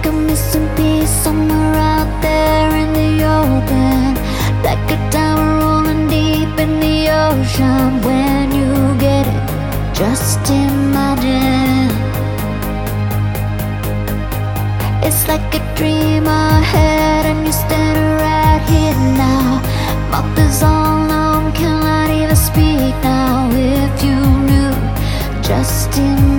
a missing piece somewhere out there in the open, like a diamond rolling deep in the ocean. When you get it, just imagine it's like a dream ahead, and you're standing right here now. Mouth is all numb, cannot even speak now. If you knew, just imagine.